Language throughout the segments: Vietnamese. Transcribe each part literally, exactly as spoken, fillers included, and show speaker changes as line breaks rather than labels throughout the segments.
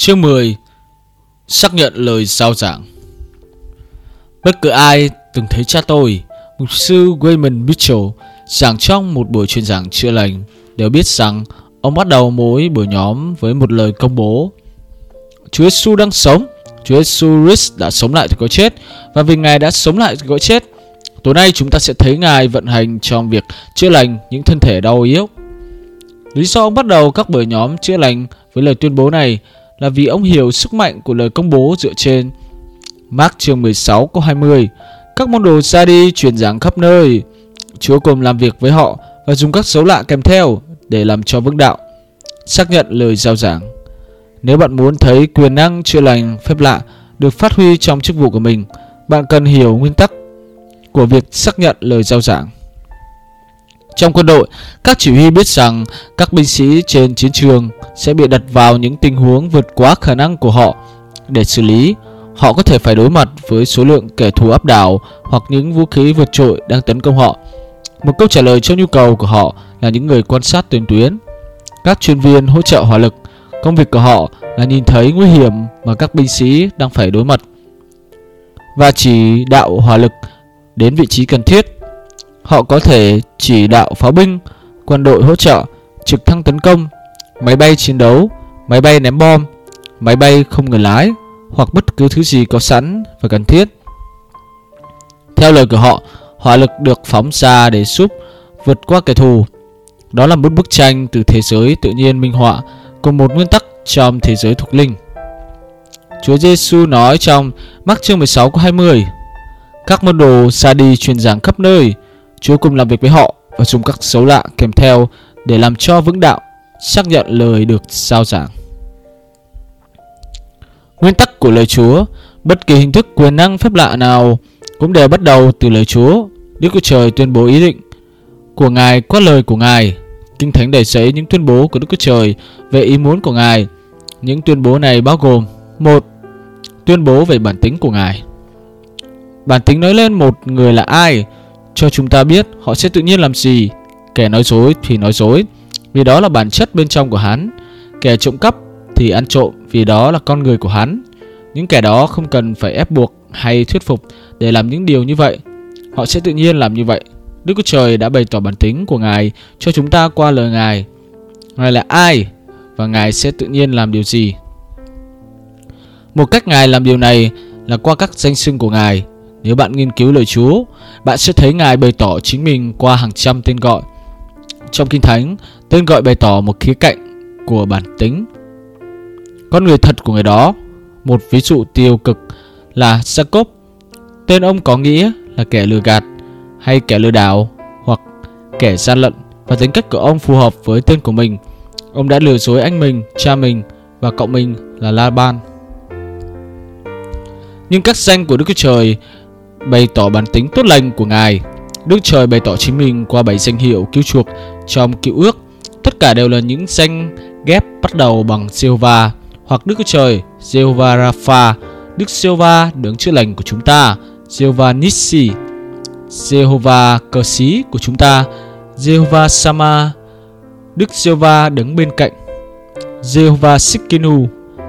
Chương mười. Xác nhận lời giao giảng. Bất cứ ai từng thấy cha tôi, mục sư Wayman Mitchell, giảng trong một buổi truyền giảng chữa lành đều biết rằng ông bắt đầu mỗi buổi nhóm với một lời công bố: Chúa Giêsu đang sống. Chúa Giêsu Christ đã sống lại từ cõi chết, và vì Ngài đã sống lại từ cõi chết, tối nay chúng ta sẽ thấy Ngài vận hành trong việc chữa lành những thân thể đau yếu. Lý do ông bắt đầu các buổi nhóm chữa lành với lời tuyên bố này là vì ông hiểu sức mạnh của lời công bố dựa trên Mác chương mười sáu câu hai mươi. Các môn đồ ra đi truyền giảng khắp nơi. Chúa cùng làm việc với họ và dùng các dấu lạ kèm theo để làm cho vững đạo. Xác nhận lời giao giảng. Nếu bạn muốn thấy quyền năng chữa lành phép lạ được phát huy trong chức vụ của mình, bạn cần hiểu nguyên tắc của việc xác nhận lời giao giảng. Trong quân đội, các chỉ huy biết rằng các binh sĩ trên chiến trường sẽ bị đặt vào những tình huống vượt quá khả năng của họ để xử lý. Họ có thể phải đối mặt với số lượng kẻ thù áp đảo hoặc những vũ khí vượt trội đang tấn công họ. Một câu trả lời cho nhu cầu của họ là những người quan sát tiền tuyến. Các chuyên viên hỗ trợ hỏa lực, công việc của họ là nhìn thấy nguy hiểm mà các binh sĩ đang phải đối mặt và chỉ đạo hỏa lực đến vị trí cần thiết. Họ có thể chỉ đạo pháo binh, quân đội hỗ trợ, trực thăng tấn công, máy bay chiến đấu, máy bay ném bom, máy bay không người lái hoặc bất cứ thứ gì có sẵn và cần thiết. Theo lời của họ, hỏa lực được phóng ra để giúp vượt qua kẻ thù. Đó là một bức tranh từ thế giới tự nhiên minh họa cùng một nguyên tắc trong thế giới thuộc linh. Chúa Giêsu nói trong Mác chương mười sáu câu hai mươi: Các môn đồ ra đi truyền giảng khắp nơi. Chúa cùng làm việc với họ và dùng các dấu lạ kèm theo để làm cho vững đạo, xác nhận lời được giao giảng. Nguyên tắc của lời Chúa. Bất kỳ hình thức quyền năng phép lạ nào cũng đều bắt đầu từ lời Chúa. Đức Chúa Trời tuyên bố ý định của Ngài qua lời của Ngài. Kinh Thánh đầy dẫy những tuyên bố của Đức Chúa Trời về ý muốn của Ngài. Những tuyên bố này bao gồm: một. Tuyên bố về bản tính của Ngài. Bản tính nói lên một người là ai, cho chúng ta biết họ sẽ tự nhiên làm gì. Kẻ nói dối thì nói dối, vì đó là bản chất bên trong của hắn. Kẻ trộm cắp thì ăn trộm, vì đó là con người của hắn. Những kẻ đó không cần phải ép buộc hay thuyết phục để làm những điều như vậy. Họ sẽ tự nhiên làm như vậy. Đức Chúa Trời đã bày tỏ bản tính của Ngài cho chúng ta qua lời Ngài. Ngài là ai và Ngài sẽ tự nhiên làm điều gì? Một cách Ngài làm điều này là qua các danh xưng của Ngài. Nếu bạn nghiên cứu lời Chúa, bạn sẽ thấy Ngài bày tỏ chính mình qua hàng trăm tên gọi. Trong Kinh Thánh, tên gọi bày tỏ một khía cạnh của bản tính, con người thật của người đó. Một ví dụ tiêu cực là Jacob. Tên ông có nghĩa là kẻ lừa gạt hay kẻ lừa đảo hoặc kẻ gian lận, và tính cách của ông phù hợp với tên của mình. Ông đã lừa dối anh mình, cha mình và cậu mình là Laban. Nhưng các danh của Đức Chúa Trời bày tỏ bản tính tốt lành của Ngài. Đức Trời bày tỏ chính mình qua bảy danh hiệu cứu chuộc trong Cựu Ước. Tất cả đều là những danh ghép bắt đầu bằng Giê-hô-va hoặc Đức Chúa Trời, Giê-hô-va Rapha, Đức Giê-hô-va đấng chữa lành của chúng ta, Giê-hô-va Nissi, Giê-hô-va Cờ Xí của chúng ta, Giê-hô-va Sama, Đức Giê-hô-va đấng bên cạnh, Giê-hô-va Sikkenu,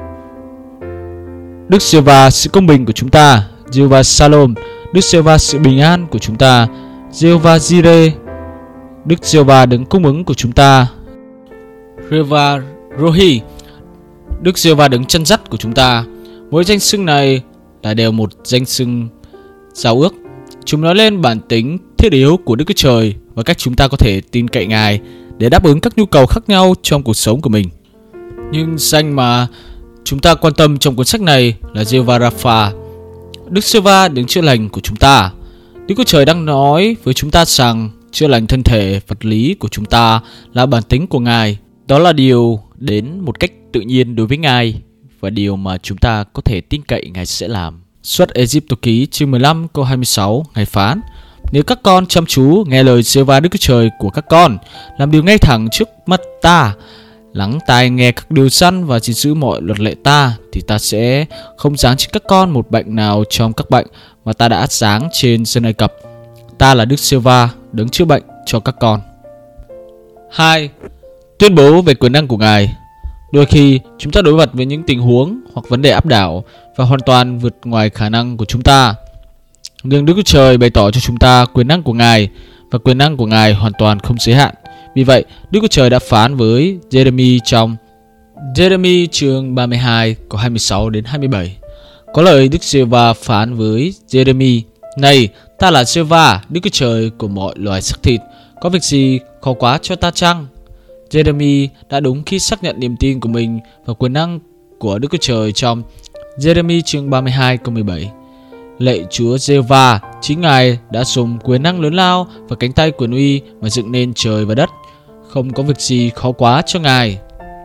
Đức Giê-hô-va sự công bình của chúng ta, Giê-hô-va Salom, Đức Giê-hô-va sự bình an của chúng ta, Giê-hô-va Jireh, Đức Giê-hô-va đấng cung ứng của chúng ta, Reva Rohi, Đức Giê-hô-va đấng chăn dắt của chúng ta. Mỗi danh xưng này là đều một danh xưng giao ước. Chúng nói lên bản tính thiết yếu của Đức Chúa Trời và cách chúng ta có thể tin cậy Ngài để đáp ứng các nhu cầu khác nhau trong cuộc sống của mình. Nhưng danh mà chúng ta quan tâm trong cuốn sách này là Giê-hô-va Rapha, Đức Giê-hô-va đấng chữa lành của chúng ta. Đức Chúa Trời đang nói với chúng ta rằng chữa lành thân thể vật lý của chúng ta là bản tính của Ngài. Đó là điều đến một cách tự nhiên đối với Ngài và điều mà chúng ta có thể tin cậy Ngài sẽ làm. Xuất Ê-díp-tô ký chương mười lăm câu hai mươi sáu, Ngài phán: Nếu các con chăm chú nghe lời Giê-hô-va Đức Chúa Trời của các con, làm điều ngay thẳng trước mắt ta, lắng tai nghe các điều răn và gìn giữ mọi luật lệ ta, thì ta sẽ không giáng trên các con một bệnh nào trong các bệnh mà ta đã giáng trên dân Ai Cập. Ta là Đức Giê-hô-va đấng chữa bệnh cho các con. hai. Tuyên bố về quyền năng của Ngài. Đôi khi chúng ta đối mặt với những tình huống hoặc vấn đề áp đảo và hoàn toàn vượt ngoài khả năng của chúng ta. Nhưng Đức Chúa Trời bày tỏ cho chúng ta quyền năng của Ngài, và quyền năng của Ngài hoàn toàn không giới hạn. Vì vậy, Đức Chúa Trời đã phán với Jeremy trong Jeremy chương ba mươi hai câu hai mươi sáu đến hai mươi bảy. Có lời Đức Giê-hô-va phán với Jeremy: Này, ta là Giê-hô-va, Đức Chúa Trời của mọi loài xác thịt, có việc gì khó quá cho ta chăng? Jeremy đã đúng khi xác nhận niềm tin của mình và quyền năng của Đức Chúa Trời trong Jeremy chương ba mươi hai câu mười bảy. Lạy Chúa Giê-hô-va, chính Ngài đã dùng quyền năng lớn lao và cánh tay quyền uy mà dựng nên trời và đất. Không có việc gì khó quá cho Ngài.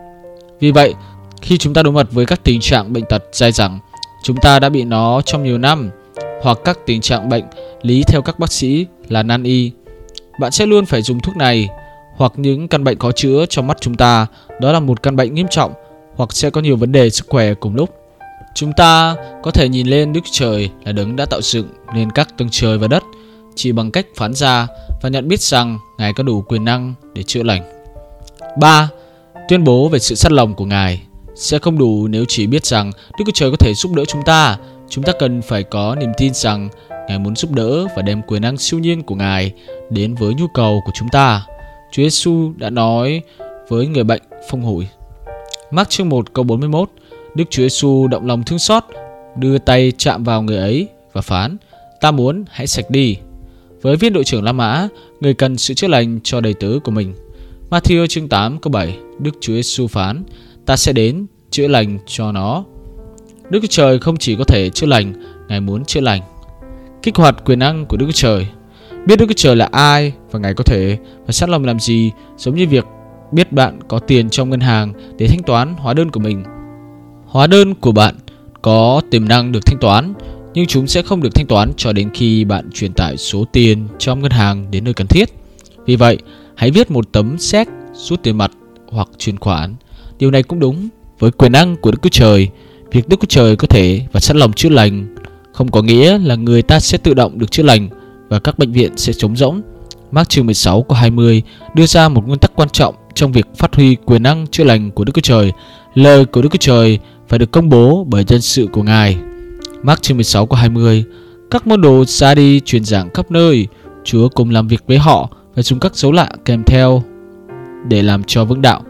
Vì vậy, khi chúng ta đối mặt với các tình trạng bệnh tật dai dẳng, chúng ta đã bị nó trong nhiều năm, hoặc các tình trạng bệnh lý theo các bác sĩ là nan y, bạn sẽ luôn phải dùng thuốc này. Hoặc những căn bệnh khó chữa trong mắt chúng ta, đó là một căn bệnh nghiêm trọng, hoặc sẽ có nhiều vấn đề sức khỏe cùng lúc. Chúng ta có thể nhìn lên Đức Trời là đấng đã tạo dựng nên các tầng trời và đất chỉ bằng cách phán ra và nhận biết rằng Ngài có đủ quyền năng để chữa lành. ba. Tuyên bố về sự sắt lòng của Ngài. Sẽ không đủ nếu chỉ biết rằng Đức Chúa Trời có thể giúp đỡ chúng ta. Chúng ta cần phải có niềm tin rằng Ngài muốn giúp đỡ và đem quyền năng siêu nhiên của Ngài đến với nhu cầu của chúng ta. Chúa Giêsu đã nói với người bệnh phong hủi. Mác chương một câu bốn mươi mốt. Đức Chúa Giêsu động lòng thương xót, đưa tay chạm vào người ấy và phán: Ta muốn, hãy sạch đi. Với viên đội trưởng La Mã, người cần sự chữa lành cho đầy tớ của mình. Ma-thi-ơ chương tám câu bảy. Đức Chúa Giêsu phán: Ta sẽ đến chữa lành cho nó. Đức Chúa Trời không chỉ có thể chữa lành, Ngài muốn chữa lành. Kích hoạt quyền năng của Đức Chúa Trời. Biết Đức Chúa Trời là ai và Ngài có thể và sẵn lòng làm gì, giống như việc biết bạn có tiền trong ngân hàng để thanh toán hóa đơn của mình. Hóa đơn của bạn có tiềm năng được thanh toán, nhưng chúng sẽ không được thanh toán cho đến khi bạn truyền tải số tiền trong ngân hàng đến nơi cần thiết. Vì vậy, hãy viết một tấm séc rút tiền mặt hoặc chuyển khoản. Điều này cũng đúng với quyền năng của Đức Chúa Trời. Việc Đức Chúa Trời có thể và sẵn lòng chữa lành không có nghĩa là người ta sẽ tự động được chữa lành và các bệnh viện sẽ trống rỗng. Mác chương mười sáu câu hai mươi đưa ra một nguyên tắc quan trọng trong việc phát huy quyền năng chữa lành của Đức Chúa Trời. Lời của Đức Chúa Trời phải được công bố bởi dân sự của Ngài. Mác chương mười sáu câu hai mươi. Các môn đồ ra đi truyền giảng khắp nơi. Chúa cùng làm việc với họ và dùng các dấu lạ kèm theo để làm cho vững đạo.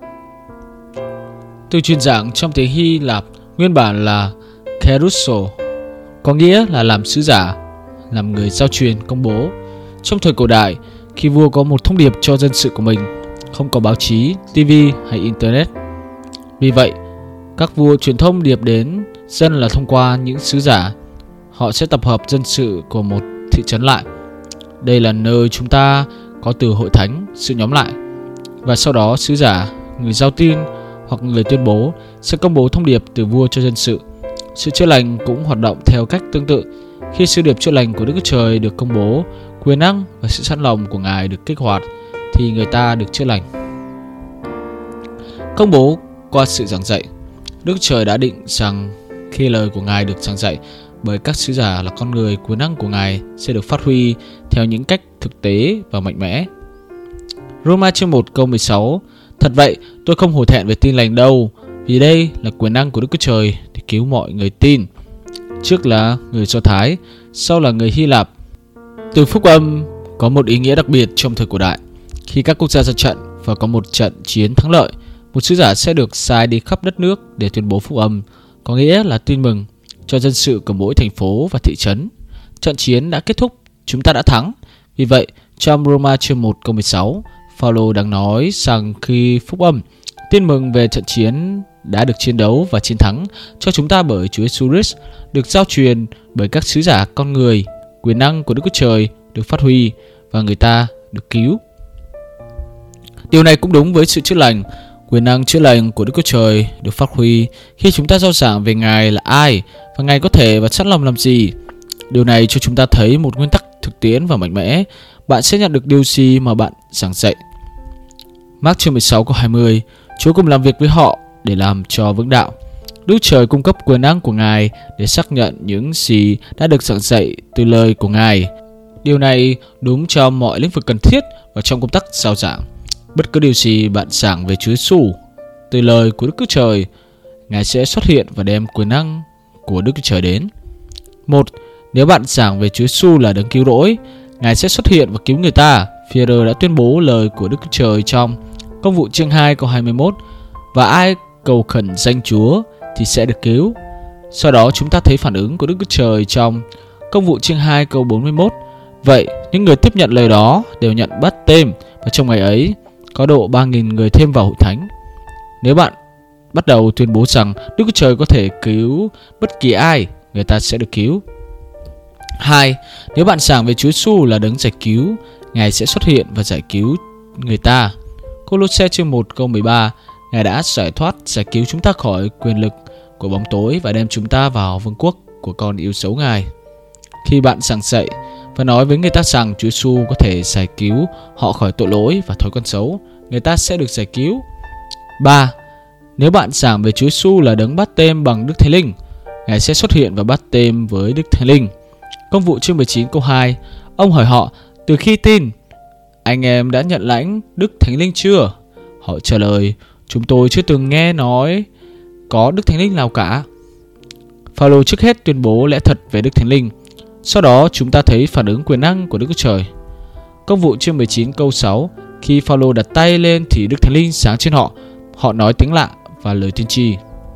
Từ truyền giảng trong tiếng Hy Lạp nguyên bản là kerusso, có nghĩa là làm sứ giả, làm người giao truyền công bố. Trong thời cổ đại, khi vua có một thông điệp cho dân sự của mình, không có báo chí, ti vi hay internet. Vì vậy, các vua truyền thông điệp đến dân là thông qua những sứ giả. Họ sẽ tập hợp dân sự của một thị trấn lại. Đây là nơi chúng ta có từ hội thánh, sự nhóm lại. Và sau đó sứ giả, người giao tin hoặc người tuyên bố sẽ công bố thông điệp từ vua cho dân sự. Sự chữa lành cũng hoạt động theo cách tương tự. Khi sứ điệp chữa lành của Đức Chúa Trời được công bố, quyền năng và sự sẵn lòng của Ngài được kích hoạt, thì người ta được chữa lành. Công bố qua sự giảng dạy. Đức Chúa Trời đã định rằng khi lời của Ngài được giảng dạy bởi các sứ giả là con người, quyền năng của Ngài sẽ được phát huy theo những cách thực tế và mạnh mẽ. Roma chương một câu mười sáu. Thật vậy, tôi không hổ thẹn về tin lành đâu, vì đây là quyền năng của Đức Chúa Trời để cứu mọi người tin. Trước là người Do Thái, sau là người Hy Lạp. Từ phúc âm có một ý nghĩa đặc biệt trong thời cổ đại. Khi các quốc gia ra trận và có một trận chiến thắng lợi, một sứ giả sẽ được sai đi khắp đất nước để tuyên bố phúc âm, có nghĩa là tin mừng cho dân sự của mỗi thành phố và thị trấn. Trận chiến đã kết thúc, chúng ta đã thắng. Vì vậy, trong Roma chương một câu mười sáu, Phaolô đang nói rằng khi phúc âm, tin mừng về trận chiến đã được chiến đấu và chiến thắng cho chúng ta bởi Chúa Giêsu Christ, được giao truyền bởi các sứ giả con người, quyền năng của Đức Chúa Trời được phát huy và người ta được cứu. Điều này cũng đúng với sự chữa lành. Quyền năng chữa lành của Đức Chúa Trời được phát huy khi chúng ta rao giảng về Ngài là ai và Ngài có thể và sẵn lòng làm gì. Điều này cho chúng ta thấy một nguyên tắc thực tiễn và mạnh mẽ. Bạn sẽ nhận được điều gì mà bạn giảng dạy. Mác chương mười sáu câu hai mươi. Chúa cùng làm việc với họ để làm cho vững đạo. Đức Trời cung cấp quyền năng của Ngài để xác nhận những gì đã được giảng dạy từ lời của Ngài. Điều này đúng cho mọi lĩnh vực cần thiết và trong công tác rao giảng. Bất cứ điều gì bạn giảng về Chúa Giêsu, từ lời của Đức Chúa Trời, Ngài sẽ xuất hiện và đem quyền năng của Đức Chúa Trời đến. Một, nếu bạn giảng về Chúa Giêsu là đấng cứu rỗi, Ngài sẽ xuất hiện và cứu người ta. Phi-e-rơ đã tuyên bố lời của Đức Chúa Trời trong Công vụ chương hai câu hai mươi mốt, và ai cầu khẩn danh Chúa thì sẽ được cứu. Sau đó chúng ta thấy phản ứng của Đức Chúa Trời trong Công vụ chương hai câu bốn mươi mốt. Vậy những người tiếp nhận lời đó đều nhận báp têm, và trong ngày ấy có độ ba nghìn người thêm vào hội thánh. Nếu bạn bắt đầu tuyên bố rằng Đức Chúa Trời có thể cứu bất kỳ ai, người ta sẽ được cứu. Hai, nếu bạn giảng về Chúa Giêsu là đấng giải cứu, Ngài sẽ xuất hiện và giải cứu người ta. Cô-lô-se chương một câu mười ba, Ngài đã giải thoát, giải cứu chúng ta khỏi quyền lực của bóng tối và đem chúng ta vào vương quốc của con yêu dấu Ngài. Khi bạn giảng dạy và nói với người ta rằng Chúa Giêsu có thể giải cứu họ khỏi tội lỗi và thói quen xấu, người ta sẽ được giải cứu. Ba, nếu bạn giảng về Chúa Giêsu là đấng báp têm bằng Đức Thánh Linh, Ngài sẽ xuất hiện và báp têm với Đức Thánh Linh. Công vụ chương mười chín câu hai, ông hỏi họ, từ khi tin, anh em đã nhận lãnh Đức Thánh Linh chưa? Họ trả lời, chúng tôi chưa từng nghe nói có Đức Thánh Linh nào cả. Phao-lô trước hết tuyên bố lẽ thật về Đức Thánh Linh. Sau đó chúng ta thấy phản ứng quyền năng của Đức Chúa Trời. Công vụ chương mười chín câu sáu, khi Phao-lô đặt tay lên thì Đức Thánh Linh sáng trên họ. Họ nói tiếng lạ và lời tiên tri.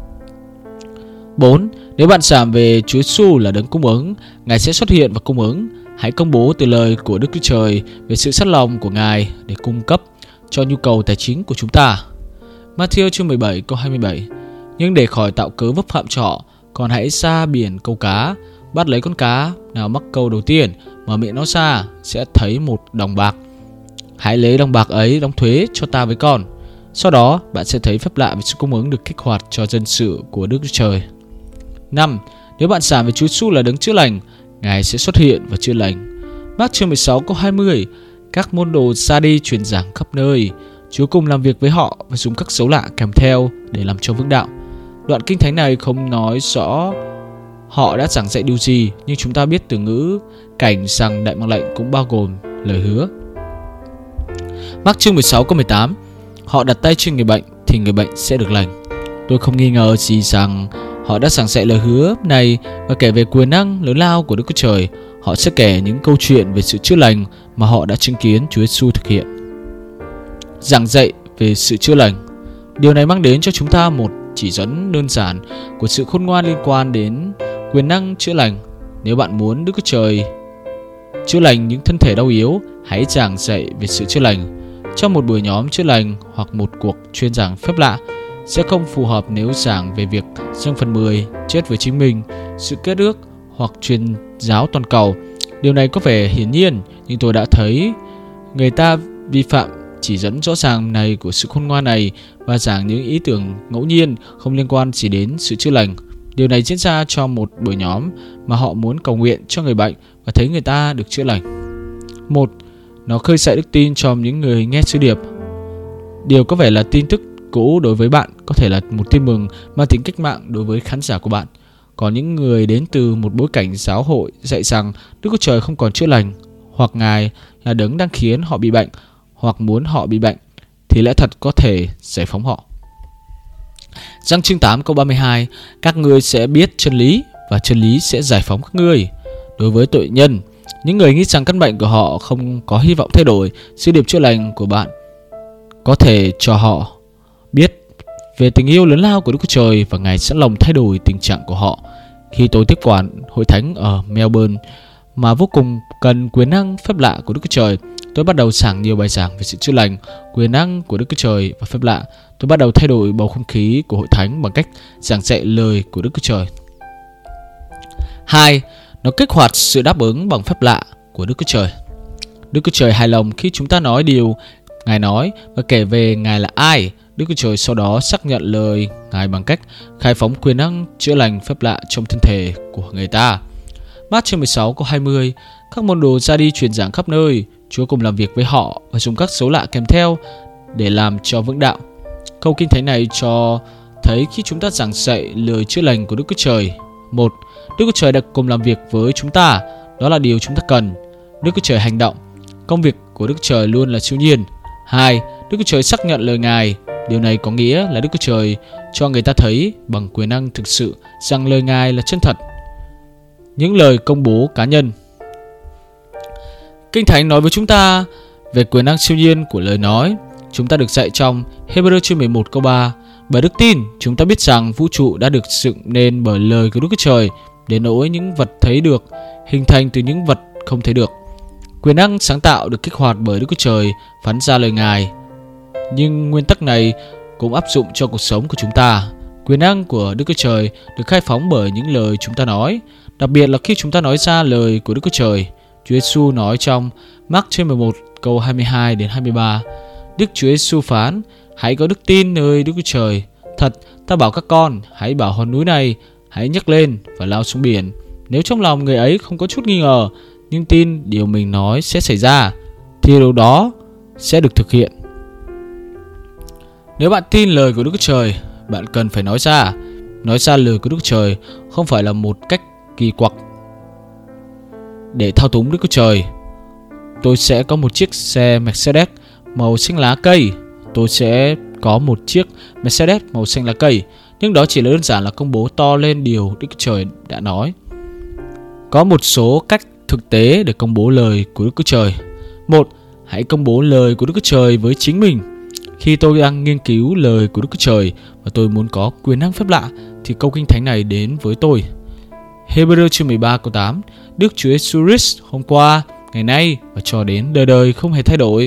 Bốn, nếu bạn giảng về Chúa Giêsu là đấng cung ứng, Ngài sẽ xuất hiện và cung ứng. Hãy công bố từ lời của Đức Chúa Trời về sự sắt lòng của Ngài để cung cấp cho nhu cầu tài chính của chúng ta. Ma-thi-ơ chương mười bảy câu hai mươi bảy, nhưng để khỏi tạo cớ vấp phạm cho họ, còn hãy ra biển câu cá, bắt lấy con cá nào mắc câu đầu tiên, mở miệng nó ra, sẽ thấy một đồng bạc. Hãy lấy đồng bạc ấy đóng thuế cho ta với con. Sau đó bạn sẽ thấy phép lạ về sự cung ứng được kích hoạt cho dân sự của Đức Chúa Trời. Năm, nếu bạn giảng về Chúa Giêsu là đấng chữa lành, Ngài sẽ xuất hiện và chữa lành. Mác chương mười sáu câu hai mươi, các môn đồ ra đi truyền giảng khắp nơi. Chúa cùng làm việc với họ và dùng các dấu lạ kèm theo để làm cho vững đạo. Đoạn kinh thánh này không nói rõ họ đã giảng dạy điều gì, nhưng chúng ta biết từ ngữ cảnh rằng đại mạng lệnh cũng bao gồm lời hứa. Mác chương mười sáu câu mười tám, họ đặt tay trên người bệnh thì người bệnh sẽ được lành. Tôi không nghi ngờ gì rằng họ đã giảng dạy lời hứa này và kể về quyền năng lớn lao của Đức Chúa Trời. Họ sẽ kể những câu chuyện về sự chữa lành mà họ đã chứng kiến Chúa Giêsu thực hiện. Giảng dạy về sự chữa lành. Điều này mang đến cho chúng ta một chỉ dẫn đơn giản của sự khôn ngoan liên quan đến quyền năng chữa lành. Nếu bạn muốn Đức Chúa Trời chữa lành những thân thể đau yếu, hãy giảng dạy về sự chữa lành. Trong một buổi nhóm chữa lành hoặc một cuộc chuyên giảng phép lạ sẽ không phù hợp nếu giảng về việc dâng phần mười, chết với chính mình, sự kết ước hoặc truyền giáo toàn cầu. Điều này có vẻ hiển nhiên, nhưng tôi đã thấy người ta vi phạm chỉ dẫn rõ ràng này của sự khôn ngoan này và giảng những ý tưởng ngẫu nhiên không liên quan gì đến sự chữa lành. Điều này diễn ra trong một buổi nhóm mà họ muốn cầu nguyện cho người bệnh và thấy người ta được chữa lành. Một, nó khơi dậy đức tin cho những người nghe sứ điệp. Điều có vẻ là tin tức cũ đối với bạn có thể là một tin mừng mang tính cách mạng đối với khán giả của bạn. Có những người đến từ một bối cảnh giáo hội dạy rằng Đức Chúa Trời không còn chữa lành, hoặc Ngài là đấng đang khiến họ bị bệnh, hoặc muốn họ bị bệnh, thì lẽ thật có thể giải phóng họ. Giăng chương tám câu ba mươi hai, các ngươi sẽ biết chân lý và chân lý sẽ giải phóng các ngươi. Đối với tội nhân, những người nghĩ rằng căn bệnh của họ không có hy vọng thay đổi, sứ điệp chữa lành của bạn có thể cho họ biết về tình yêu lớn lao của Đức Chúa Trời và Ngài sẵn lòng thay đổi tình trạng của họ. Khi tôi tiếp quản hội thánh ở Melbourne mà vô cùng cần quyền năng phép lạ của Đức Chúa Trời, tôi bắt đầu giảng nhiều bài giảng về sự chữa lành, quyền năng của Đức Chúa Trời và phép lạ. Tôi bắt đầu thay đổi bầu không khí của hội thánh bằng cách giảng dạy lời của Đức Chúa Trời. Hai, nó kích hoạt sự đáp ứng bằng phép lạ của Đức Chúa Trời. Đức Chúa Trời hài lòng khi chúng ta nói điều Ngài nói và kể về Ngài là ai. Đức Chúa Trời sau đó xác nhận lời Ngài bằng cách khai phóng quyền năng chữa lành phép lạ trong thân thể của người ta. Mác chương mười sáu câu hai mươi, các môn đồ ra đi truyền giảng khắp nơi. Chúa cùng làm việc với họ và dùng các dấu lạ kèm theo để làm cho vững đạo. Câu kinh thánh này cho thấy khi chúng ta giảng dạy lời chữa lành của Đức Chúa Trời, một, Đức Chúa Trời đã cùng làm việc với chúng ta, đó là điều chúng ta cần. Đức Chúa Trời hành động, công việc của Đức Chúa Trời luôn là siêu nhiên. Hai, Đức Chúa Trời xác nhận lời Ngài. Điều này có nghĩa là Đức Chúa Trời cho người ta thấy bằng quyền năng thực sự rằng lời Ngài là chân thật. Những lời công bố cá nhân. Kinh Thánh nói với chúng ta về quyền năng siêu nhiên của lời nói. Chúng ta được dạy trong Hebrew chương mười một câu ba: bởi đức tin, chúng ta biết rằng vũ trụ đã được dựng nên bởi lời của Đức Chúa Trời, đến nỗi những vật thấy được hình thành từ những vật không thấy được. Quyền năng sáng tạo được kích hoạt bởi Đức Chúa Trời phán ra lời Ngài. Nhưng nguyên tắc này cũng áp dụng cho cuộc sống của chúng ta. Quyền năng của Đức Chúa Trời được khai phóng bởi những lời chúng ta nói, đặc biệt là khi chúng ta nói ra lời của Đức Chúa Trời. Chúa Giêsu nói trong Mác chương mười một câu hai mươi hai đến hai mươi ba: Đức Chúa Giêsu phán: hãy có đức tin nơi Đức Chúa Trời. Thật, ta bảo các con, hãy bảo hòn núi này, hãy nhấc lên và lao xuống biển. Nếu trong lòng người ấy không có chút nghi ngờ, nhưng tin điều mình nói sẽ xảy ra, thì điều đó sẽ được thực hiện. Nếu bạn tin lời của Đức Chúa Trời, bạn cần phải nói ra. Nói ra lời của Đức Chúa Trời không phải là một cách kỳ quặc để thao túng Đức Chúa Trời. Tôi sẽ có một chiếc xe Mercedes màu xanh lá cây. Tôi sẽ có một chiếc Mercedes màu xanh lá cây. Nhưng đó chỉ là đơn giản là công bố to lên điều Đức Chúa Trời đã nói. Có một số cách thực tế để công bố lời của Đức Chúa Trời. Một, hãy công bố lời của Đức Chúa Trời với chính mình. Khi tôi đang nghiên cứu lời của Đức Chúa Trời và tôi muốn có quyền năng phép lạ, thì câu kinh thánh này đến với tôi. Hebrew chương mười ba câu tám: Đức Chúa Giêsu Christ hôm qua, ngày nay và cho đến đời đời không hề thay đổi.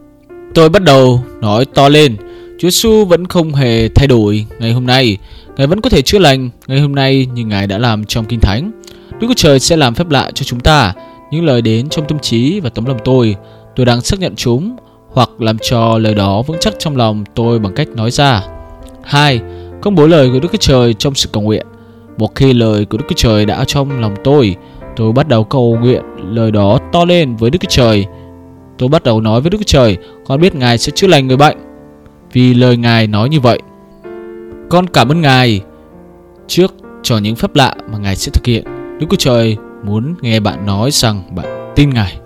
Tôi bắt đầu nói to lên: Chúa Giêsu vẫn không hề thay đổi ngày hôm nay. Ngài vẫn có thể chữa lành ngày hôm nay như Ngài đã làm trong kinh thánh. Đức Chúa Trời sẽ làm phép lạ cho chúng ta. Những lời đến trong tâm trí và tấm lòng tôi, tôi đang xác nhận chúng hoặc làm cho lời đó vững chắc trong lòng tôi bằng cách nói ra. Hai, công bố lời của Đức Chúa Trời trong sự cầu nguyện. Một khi lời của Đức Chúa Trời đã trong lòng tôi, tôi bắt đầu cầu nguyện lời đó to lên với Đức Chúa Trời. Tôi bắt đầu nói với Đức Chúa Trời: con biết Ngài sẽ chữa lành người bệnh vì lời Ngài nói như vậy. Con cảm ơn Ngài trước cho những phép lạ mà Ngài sẽ thực hiện. Đức Chúa Trời muốn nghe bạn nói rằng bạn tin Ngài.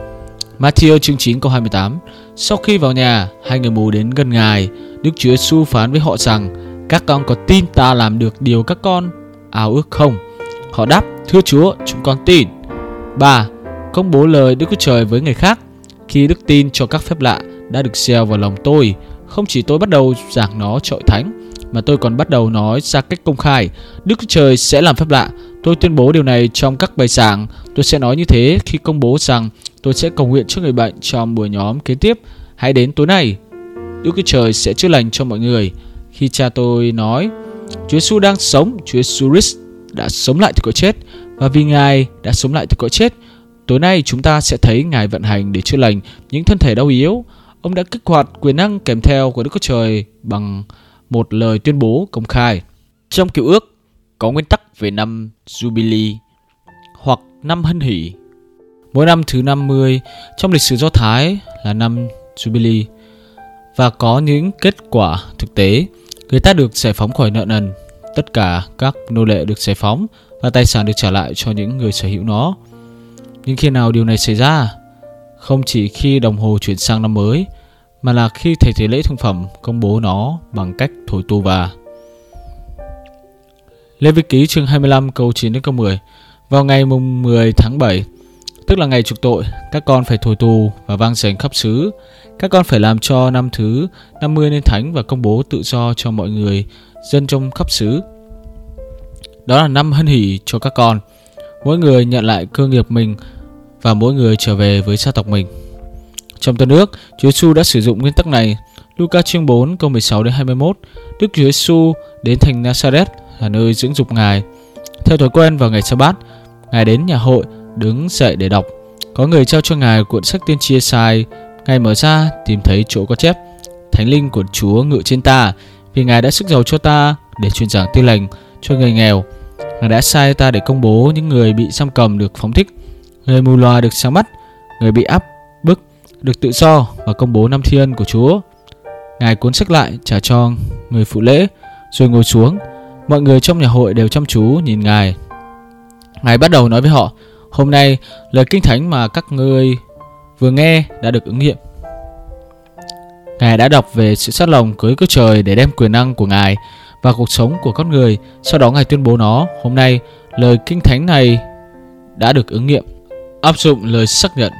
Matthew chương chín câu hai mươi tám: sau khi vào nhà, hai người mù đến gần Ngài. Đức Chúa Giêsu phán với họ rằng: các con có tin ta làm được điều các con ao ước không? Họ đáp: thưa Chúa, chúng con tin. Ba, công bố lời Đức Chúa Trời với người khác. Khi đức tin cho các phép lạ đã được gieo vào lòng tôi, không chỉ tôi bắt đầu giảng nó trọi thánh, mà tôi còn bắt đầu nói ra cách công khai: Đức Chúa Trời sẽ làm phép lạ. Tôi tuyên bố điều này trong các bài giảng. Tôi sẽ nói như thế khi công bố rằng tôi sẽ cầu nguyện cho người bệnh trong buổi nhóm kế tiếp. Hãy đến tối nay, Đức Chúa Trời sẽ chữa lành cho mọi người. Khi cha tôi nói Chúa Giêsu đang sống, Chúa Giêsu Christ đã sống lại từ cõi chết, và vì Ngài đã sống lại từ cõi chết, tối nay chúng ta sẽ thấy Ngài vận hành để chữa lành những thân thể đau yếu. Ông đã kích hoạt quyền năng kèm theo của Đức Chúa Trời bằng một lời tuyên bố công khai. Trong Cựu Ước có nguyên tắc về năm Jubilee hoặc năm hân hỷ. Mỗi năm thứ năm mươi trong lịch sử Do Thái là năm Jubilee, và có những kết quả thực tế. Người ta được giải phóng khỏi nợ nần, tất cả các nô lệ được giải phóng và tài sản được trả lại cho những người sở hữu nó. Nhưng khi nào điều này xảy ra? Không chỉ khi đồng hồ chuyển sang năm mới, mà là khi thầy tế lễ thương phẩm công bố nó bằng cách thổi tù và. Lê Vi Ký chương hai mươi lăm câu chín đến câu mười: vào ngày mùng mười tháng bảy, tức là ngày chuộc tội, các con phải thổi tù và vang dền khắp xứ. Các con phải làm cho năm thứ năm mươi nên thánh và công bố tự do cho mọi người dân trong khắp xứ. Đó là năm hân hỷ cho các con. Mỗi người nhận lại cơ nghiệp mình và mỗi người trở về với gia tộc mình. Trong Tân Ước, Chúa Giêsu đã sử dụng nguyên tắc này. Luca chương bốn câu mười sáu đến hai mươi mốt: Đức Chúa Giêsu đến thành Nazareth là nơi dưỡng dục Ngài. Theo thói quen vào ngày Sa-bát, Ngài đến nhà hội đứng dậy để đọc. Có người trao cho Ngài cuốn sách tiên tri Ê-sai. Ngài mở ra tìm thấy chỗ có chép: Thánh linh của Chúa ngự trên ta, vì Ngài đã sức giàu cho ta để truyền giảng tin lành cho người nghèo. Ngài đã sai ta để công bố những người bị giam cầm được phóng thích, người mù lòa được sáng mắt, người bị áp bức được tự do, và công bố năm thi ân của Chúa. Ngài cuốn sách lại trả cho người phụ lễ, rồi ngồi xuống. Mọi người trong nhà hội đều chăm chú nhìn Ngài. Ngài bắt đầu nói với họ: hôm nay lời kinh thánh mà các ngươi vừa nghe đã được ứng nghiệm. Ngài đã đọc về sự sắt lòng của Đức Chúa Trời để đem quyền năng của Ngài vào cuộc sống của con người. Sau đó Ngài tuyên bố nó. Hôm nay, lời kinh thánh này đã được ứng nghiệm. Áp dụng lời xác nhận.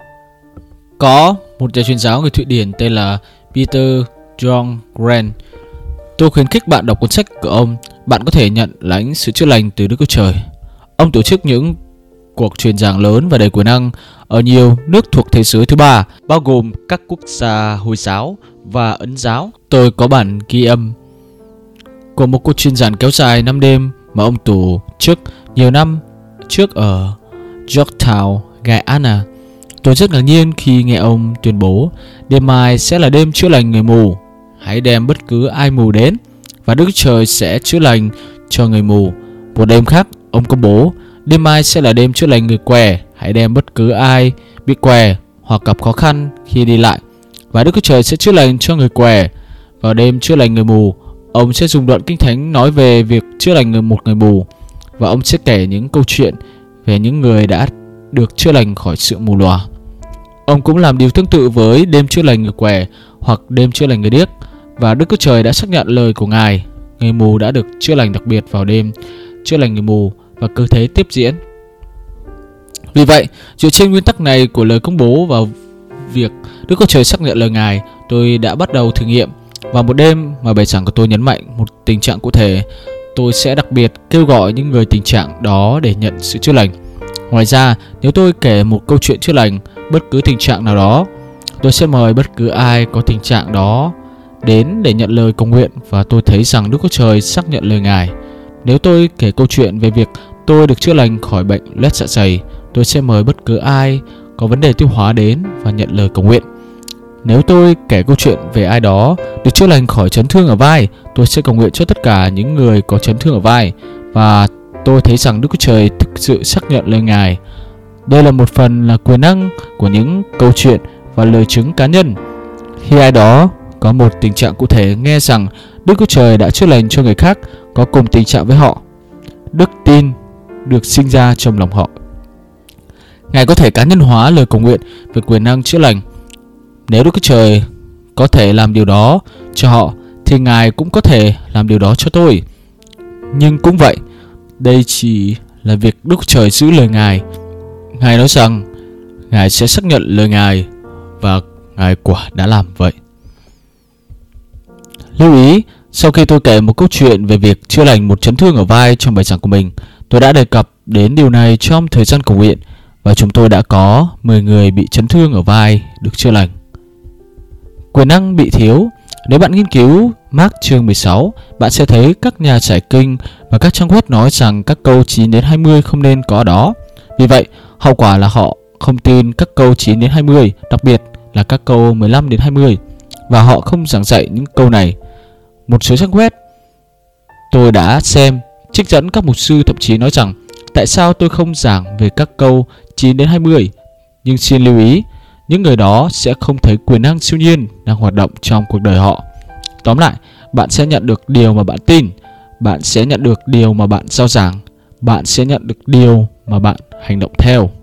Có một nhà truyền giáo người Thụy Điển tên là Peter John Grant. Tôi khuyến khích bạn đọc cuốn sách của ông. Bạn có thể nhận lãnh sự chữa lành từ Đức Chúa Trời. Ông tổ chức những cuộc truyền giảng lớn và đầy quyền năng ở nhiều nước thuộc thế giới thứ ba, bao gồm các quốc gia Hồi giáo và Ấn giáo. Tôi có bản ghi âm của một cuộc truyền giảng kéo dài năm đêm mà ông tổ chức nhiều năm trước ở Yorktown, Guyana. Tôi rất ngạc nhiên khi nghe ông tuyên bố đêm mai sẽ là đêm chữa lành người mù. Hãy đem bất cứ ai mù đến và Đức Trời sẽ chữa lành cho người mù. Một đêm khác, ông công bố đêm mai sẽ là đêm chữa lành người què. Hãy đem bất cứ ai bị què hoặc gặp khó khăn khi đi lại và Đức Chúa Trời sẽ chữa lành cho người què. Vào đêm chữa lành người mù, ông sẽ dùng đoạn kinh thánh nói về việc chữa lành người một người mù, và ông sẽ kể những câu chuyện về những người đã được chữa lành khỏi sự mù lòa. Ông cũng làm điều tương tự với đêm chữa lành người què hoặc đêm chữa lành người điếc, và Đức Chúa Trời đã xác nhận lời của Ngài. Người mù đã được chữa lành đặc biệt vào đêm chữa lành người mù, và cứ thế tiếp diễn. Vì vậy, dựa trên nguyên tắc này của lời công bố và việc Đức Chúa Trời xác nhận lời Ngài, tôi đã bắt đầu thử nghiệm. Vào một đêm mà bài giảng của tôi nhấn mạnh một tình trạng cụ thể, tôi sẽ đặc biệt kêu gọi những người tình trạng đó để nhận sự chữa lành. Ngoài ra, nếu tôi kể một câu chuyện chữa lành bất cứ tình trạng nào đó, tôi sẽ mời bất cứ ai có tình trạng đó đến để nhận lời cầu nguyện, và tôi thấy rằng Đức Chúa Trời xác nhận lời Ngài. Nếu tôi kể câu chuyện về việc tôi được chữa lành khỏi bệnh loét dạ dày, tôi sẽ mời bất cứ ai có vấn đề tiêu hóa đến và nhận lời cầu nguyện. Nếu tôi kể câu chuyện về ai đó được chữa lành khỏi chấn thương ở vai, tôi sẽ cầu nguyện cho tất cả những người có chấn thương ở vai, và tôi thấy rằng Đức Chúa Trời thực sự xác nhận lời Ngài. Đây là một phần là quyền năng của những câu chuyện và lời chứng cá nhân. Khi ai đó có một tình trạng cụ thể nghe rằng Đức Chúa Trời đã chữa lành cho người khác có cùng tình trạng với họ, đức tin được sinh ra trong lòng họ. Ngài có thể cá nhân hóa lời cầu nguyện về quyền năng chữa lành. Nếu Đức Chúa Trời có thể làm điều đó cho họ, thì Ngài cũng có thể làm điều đó cho tôi. Nhưng cũng vậy, đây chỉ là việc Đức Chúa Trời giữ lời Ngài. Ngài nói rằng Ngài sẽ xác nhận lời Ngài, và Ngài quả đã làm vậy. Lưu ý, sau khi tôi kể một câu chuyện về việc chữa lành một chấn thương ở vai trong bài giảng của mình, tôi đã đề cập đến điều này trong thời gian cầu nguyện, và chúng tôi đã có mười người bị chấn thương ở vai được chữa lành. Quyền năng bị thiếu. Nếu bạn nghiên cứu Mark chương mười sáu, bạn sẽ thấy các nhà giải kinh và các trang web nói rằng các câu chín đến hai mươi không nên có ở đó. Vì vậy, hậu quả là họ không tin các câu chín đến hai mươi, đặc biệt là các câu mười lăm đến hai mươi, và họ không giảng dạy những câu này. Một số trang web tôi đã xem trích dẫn các mục sư thậm chí nói rằng tại sao tôi không giảng về các câu chín đến hai mươi. Nhưng xin lưu ý, những người đó sẽ không thấy quyền năng siêu nhiên đang hoạt động trong cuộc đời họ. Tóm lại, bạn sẽ nhận được điều mà bạn tin, bạn sẽ nhận được điều mà bạn rao giảng, bạn sẽ nhận được điều mà bạn hành động theo.